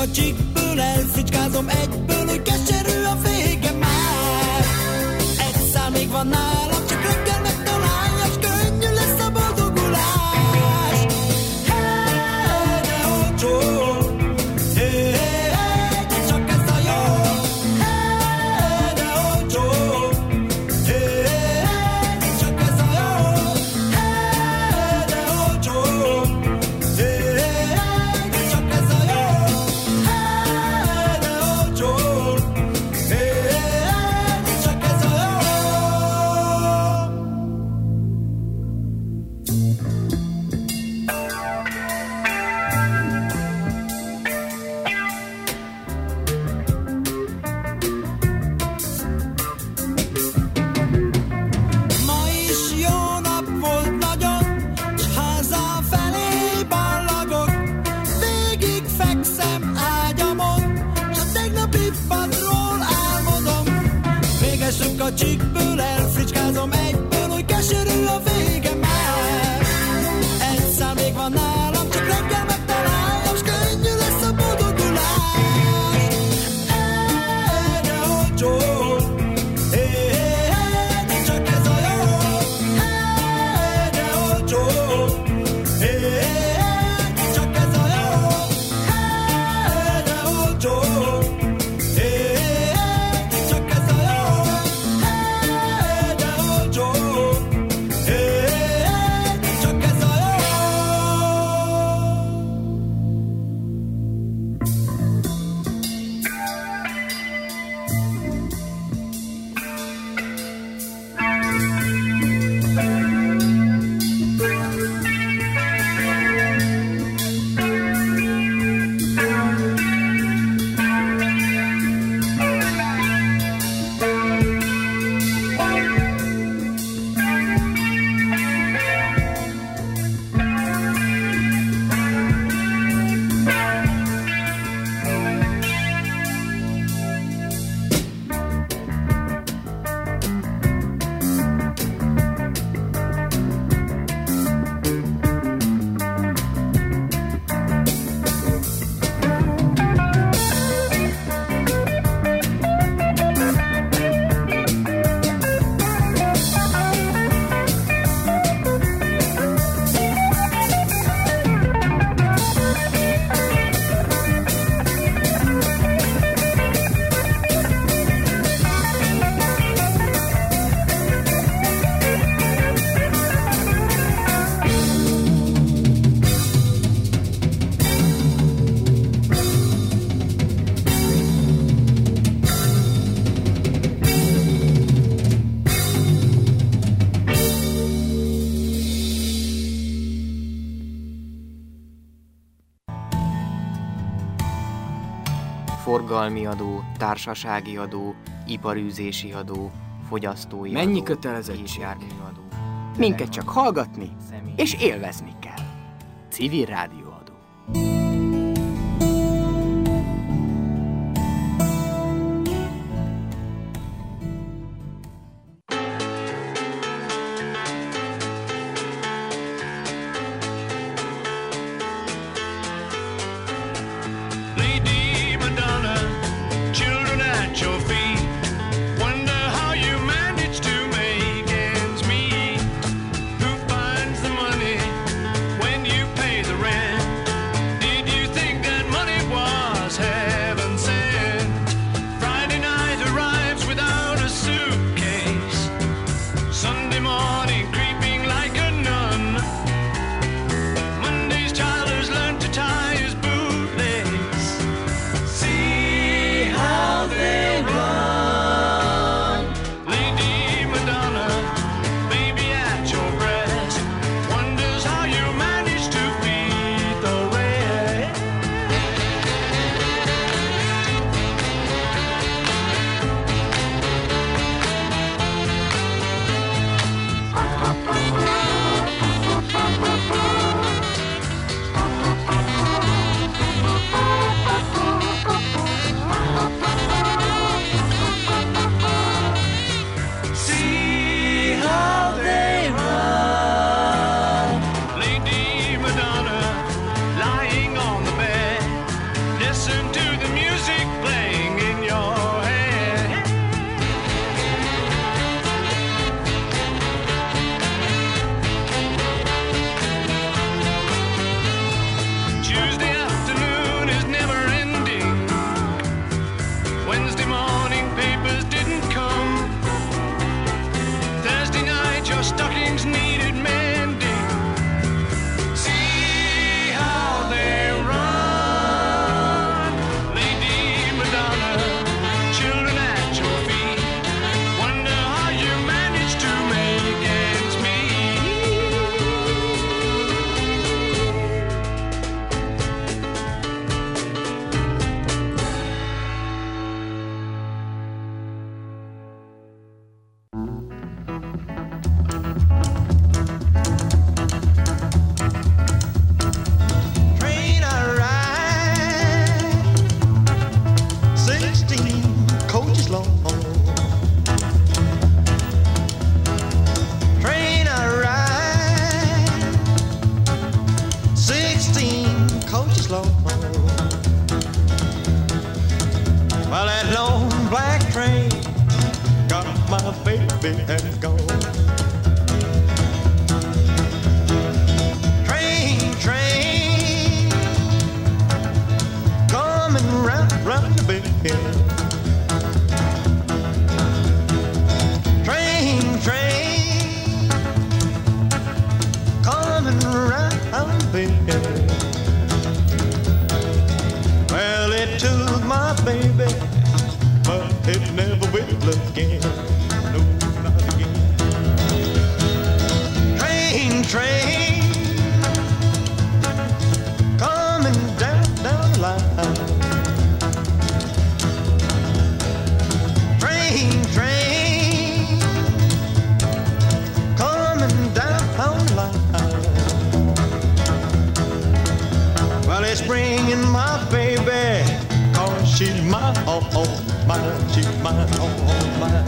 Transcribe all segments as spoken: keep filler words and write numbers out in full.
a csikből, elfricskázom egyből, hogy keserű a vége már. Egy szál még van nálam, csak reggel megtalálja, s könnyű lesz a boldogulás. Hey, de olcsó, hey, hey, hey, de csak ez a jó. Hey, de olcsó, hey, hey, hey, de csak ez a jó. Hey, de olcsó, hey, hey, hey, de csak ez a jó. Hey, de olcsó, hey, hey, hey, de csak ez a jó. Ma is jó nap volt nagyon, s hazafelé ballagok. Végig fekszem ágyamon, s a tegnapi padról álmodom. Végesünk a csikből, elfricskázom egyből, hogy keserű a vége már. Egy szál még van nálam, csak reggel megtaláljam, s könnyű lesz a boldogulás. Hey, de olcsó, hey, hey, hey, de csak ez a jó. Hey, de olcsó, hey, hey, hey, de csak ez a jó. Hey, de olcsó, hey, hey, hey, de csak ez a jó. Hey, de olcsó, hey, hey, hey, de csak ez a jó. Forgalmi adó, társasági adó, iparűzési adó, fogyasztói Mennyi adó, kötelezettség? és járműadó. Minket csak hallgatni Személy- és élvezni kell. Civil rádióadó. Lady Madonna, children at your feet, wonder how you manage to make ends meet. Who finds the money when you pay the rent? Did you think that money was heaven sent? Friday night arrives without a suitcase. Sunday morning creeping like a nun. Monday's child has learned to tie his bootlace. See how they run. Lady Madonna, baby at your breast, wonders how you manage to feed sixteen coaches long. Well, that long black train got my baby and gone. Train, train, coming round, round the bend. Train, train, coming round the bend. Well, it took my baby, but it never will again. No, not again. Train, train, coming down, down the line. Train, train, coming down the line. Well, it's bringing my baby, 'cause she's my all, all mine, she's mine, all, all mine.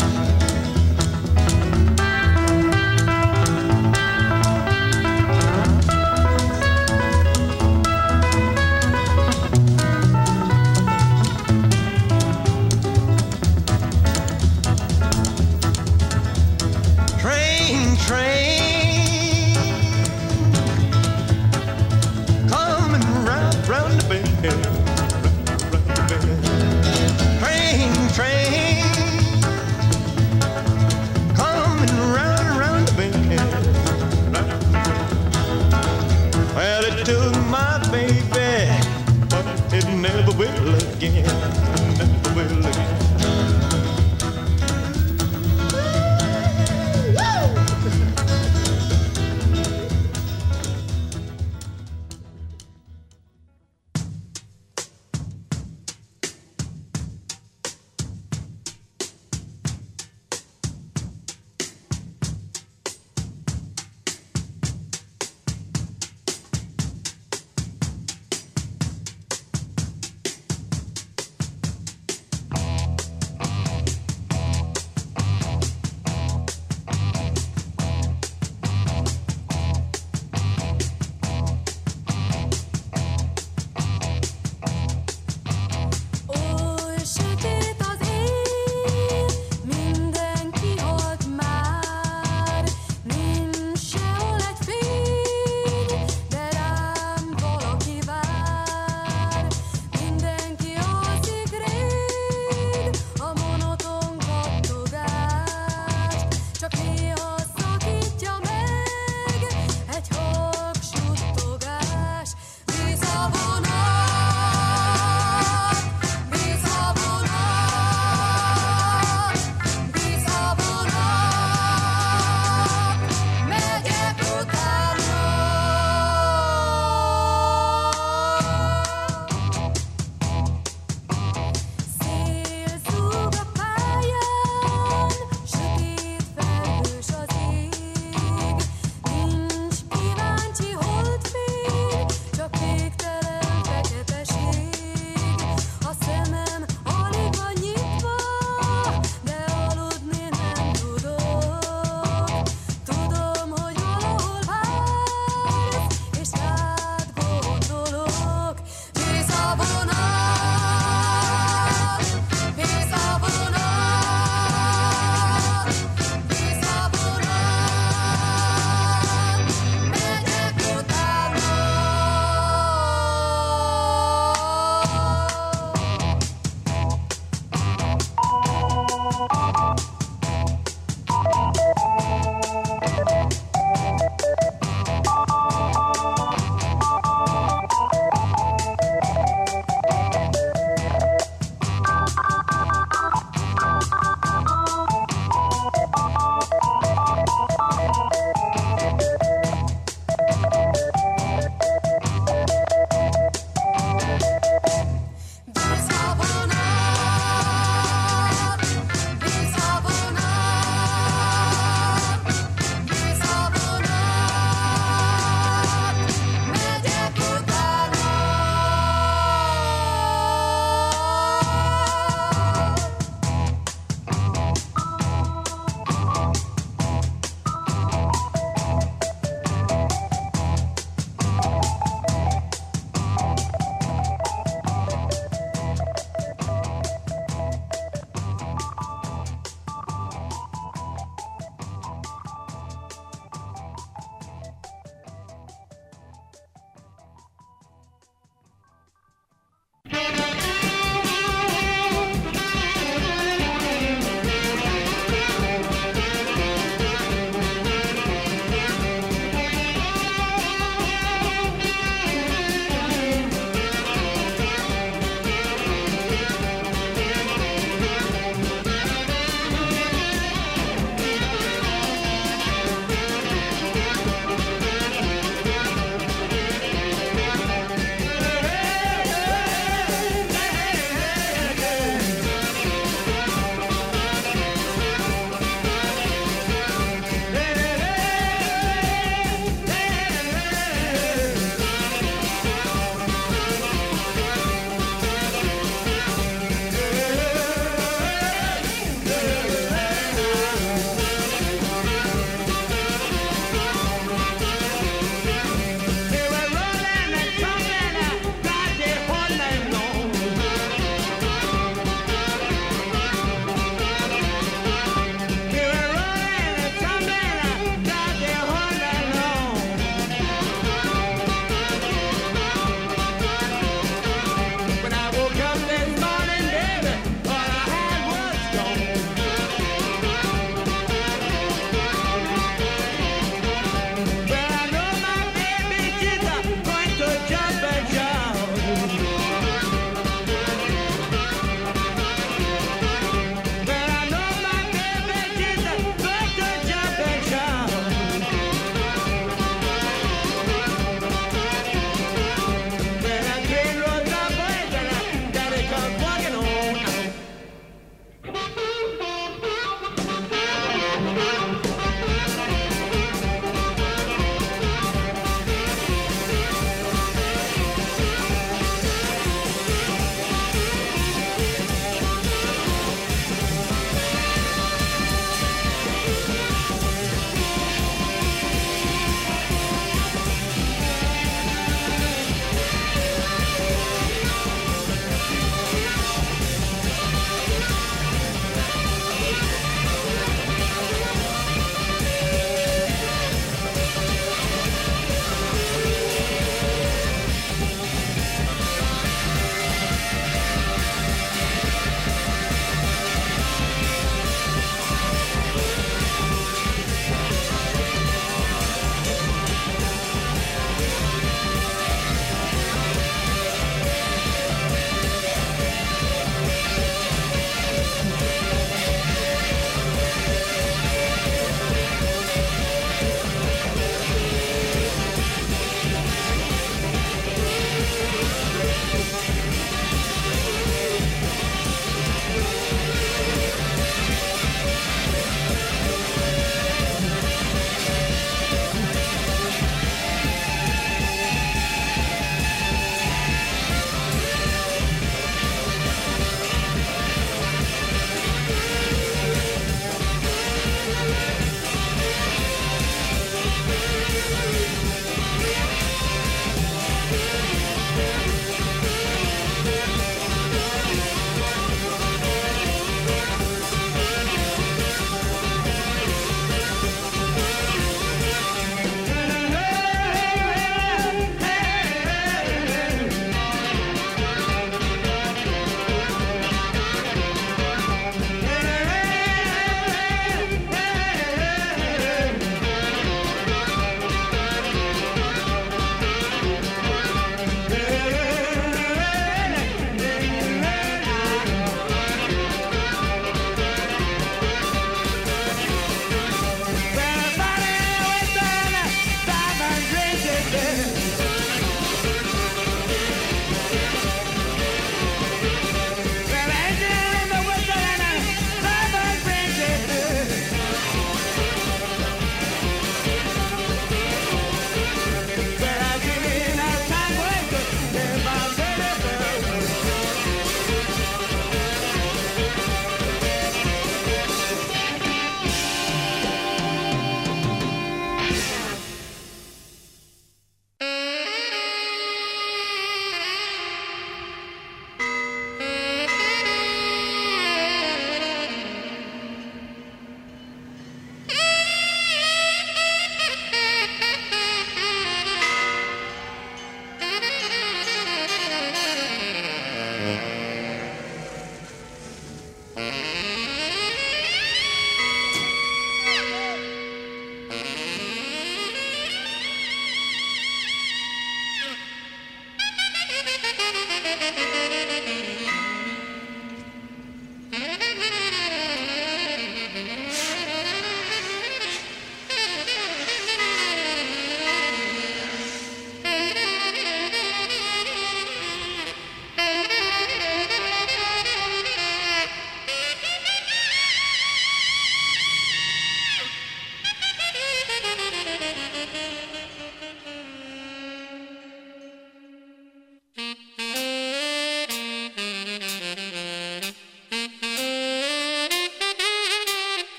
Train, train, coming round, round the bend. Train, train, coming round, round the bend. Well, it took my baby, but it never will again, never will again.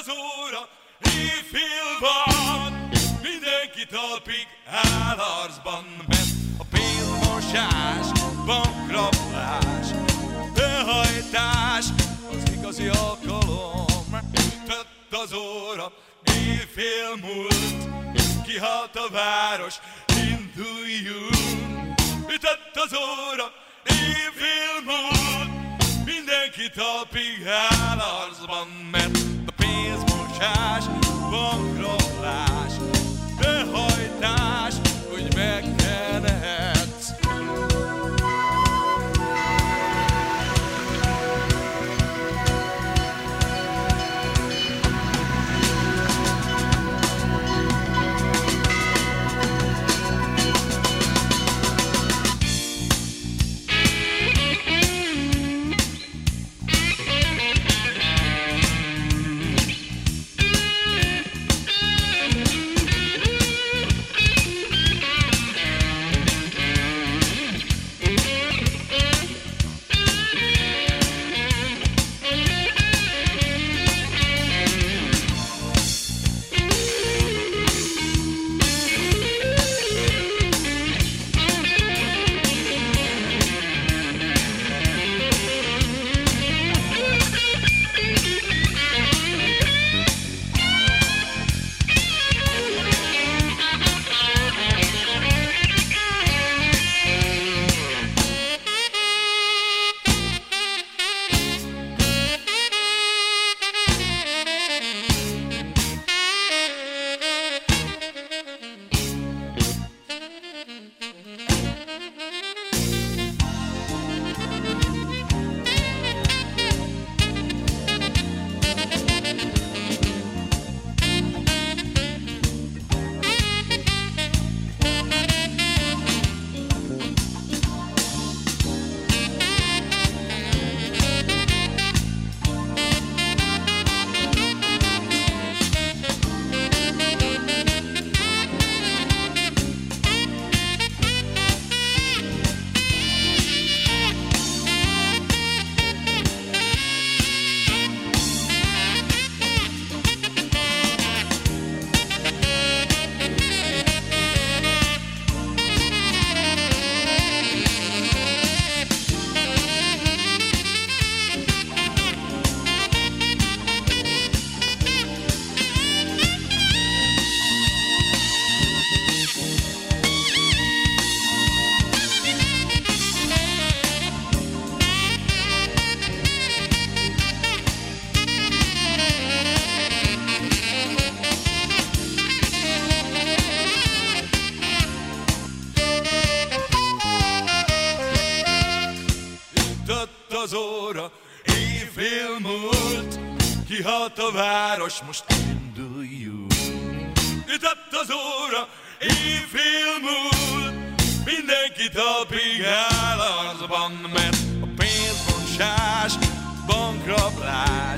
az óra, éjfél van, mindenki talpig áll arcban, mert a pénzmosás, bankrablás, behajtás, az igazi alkalom. Ütött az óra, éjfél múlt, kihalt a város, induljunk. Ütött az óra, éjfél múlt, mindenki talpig áll arcban, mert a pénzmosás, bankrablás, behajtás, hogy megtehetsz. Az óra, éjfél múlt, kihalt a város, most induljunk. Ütött az óra, éjfél múlt, mindenki talpig áll arcban, mert a pénzmosás, bankrablás,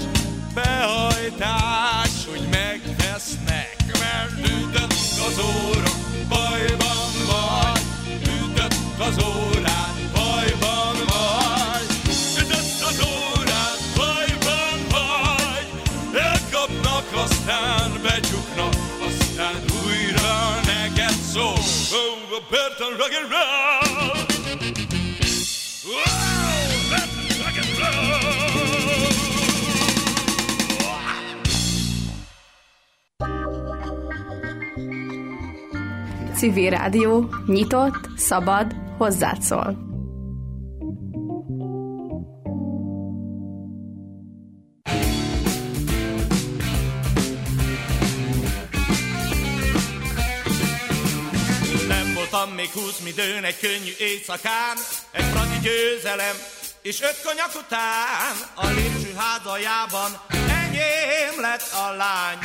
behajtás, hogy megvesznek, mert ütött az óra, bajban vagy, ütött az órát, bajban vagy. Az órát, bajban vagy, elkapnak, aztán becsuknak, aztán újra neked szól. Oh, a Burton rock'n'roll! Wow, Burton rock'n'roll! Civil Rádió, nyitott, szabad, hozzád szól. Még húsz midőn egy könnyű éjszakán, egy frazi győzelem, és öt konyak után a lépcsőház aljában enyém lett a lány.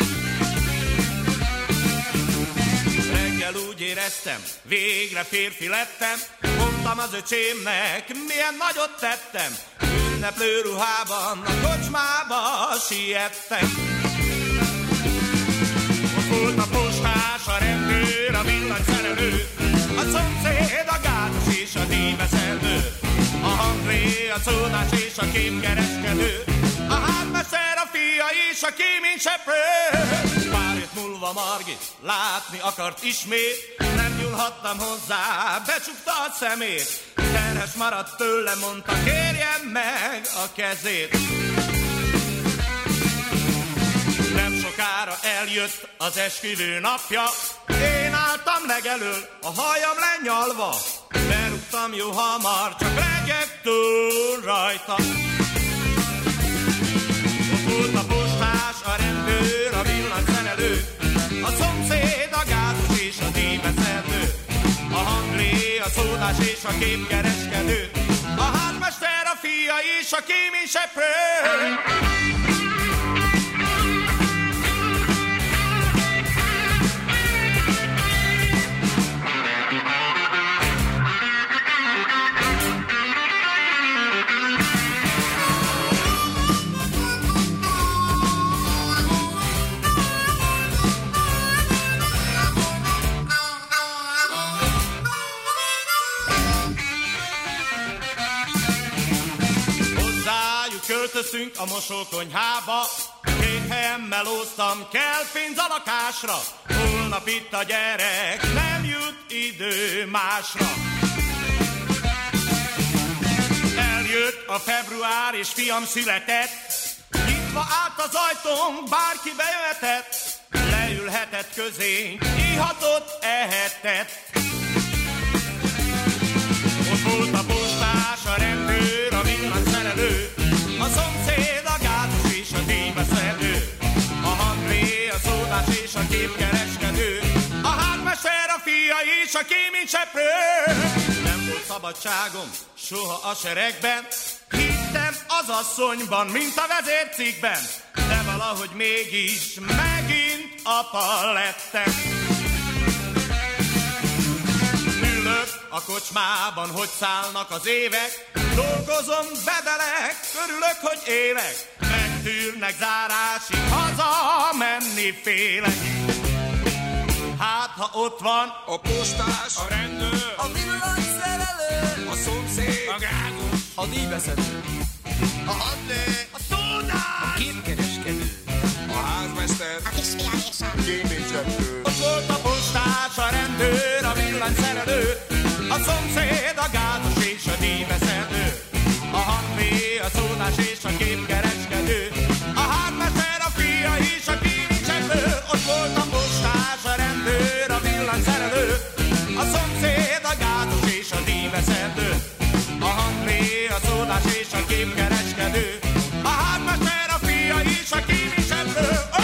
Reggel úgy éreztem, végre férfi lettem, mondtam az öcsémnek, milyen nagyot tettem, ünneplő ruhában a kocsmába siettem. Ott volt a postás, a rendőr, a villanyszerelő, a szomszéd, a gátos és a díjbeszelő, a hangré, a szódás és a képkereskedő, a házmester, a fiai, is a kémény seprő. Pár hét múlva Margit látni akart ismét, nem nyúlhattam hozzá, becsukta a szemét. Terhes maradt tőle, mondta, kérjem meg a kezét. Nem sokára eljött az esküvő napja, én álltam legelől, a hajam lenyalva. Berúgtam jó hamar, csak legyek túl rajta. Ott volt a postás, a rendőr, a villanyszerelő, a szomszéd, a gázos és a díjbeszerző, a hanglé, a szódás és a képkereskedő, a házmester, a fia és a kéményseprő. Költözünk a mosókonyhába, két helyen melóztam, kell pénz a lakásra. Holnap itt a gyerek, nem jut idő másra. Eljött a február és fiam született, nyitva állt az ajtón, bárki bejöhetett. Leülhetett közénk, ihatott, ehetett. Ott volt a postás, a rendőr, a villanyszerelő, a szomszéd, a gázos és a díjbeszerző, a hanglé, a szódás és a képkereskedő, a házmester, a fia és a kéményseprő. Nem volt szabadságom soha a seregben, hittem az asszonyban, mint a vezércikkben, de valahogy mégis megint apa lettem. Ülök a kocsmában, hogy szállnak az évek, dolgozom, bedelek, örülök, hogy élek. Megtűrnek zárásig, haza menni félek. Hát, ha ott van A postás, a rendőr, A villanyszerelő, a szomszéd, a gázos, A díjbeszerző, a hadlé, a szódás, képkereskedő, a házmester, kéményseprő. ott volt a postás, a rendőr, a villanyszerelő, a szomszéd, a gázos és a díjbeszerző, a hanglé, a szódás és a képkereskedő, a házmester, a fia és a kéményseprő. Ott volt a postás, a rendőr, a villanyszerelő, a szomszéd, a gázos és a díjbeszerző, a hanglé, a szódás és a képkereskedő, a házmester, a fia és a kéményseprő. Oh!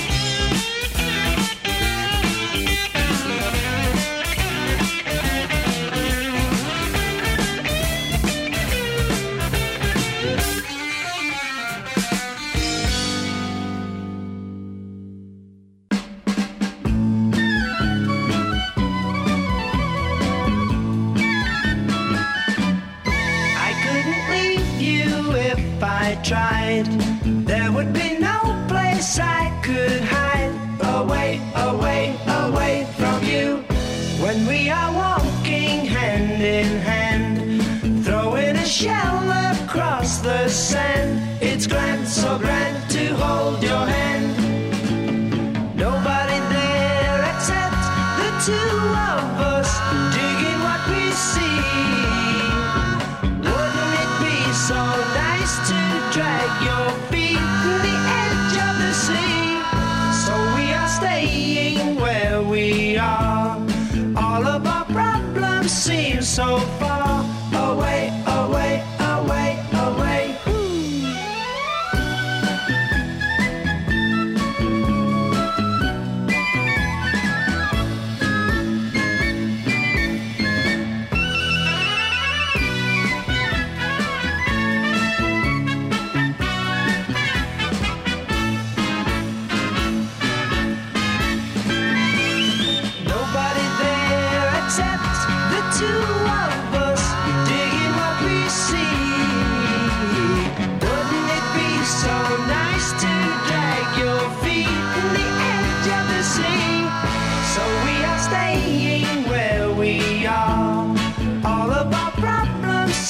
I tried, there would be no place I could hide. Away, away, away from you. When we are walking hand in hand, throwing a shell across the sand. It's grand, so grand to hold your hand. Nobody there except the two of us, digging what we see. Wouldn't it be so nice to drag your feet to the edge of the sea? So we are staying where we are. All of our problems seem so far away, away, away, away.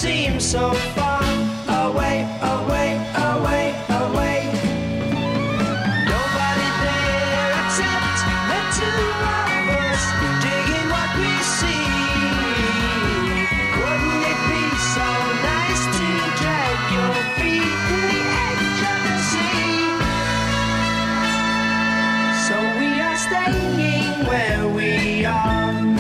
So far away, away, away, away. car.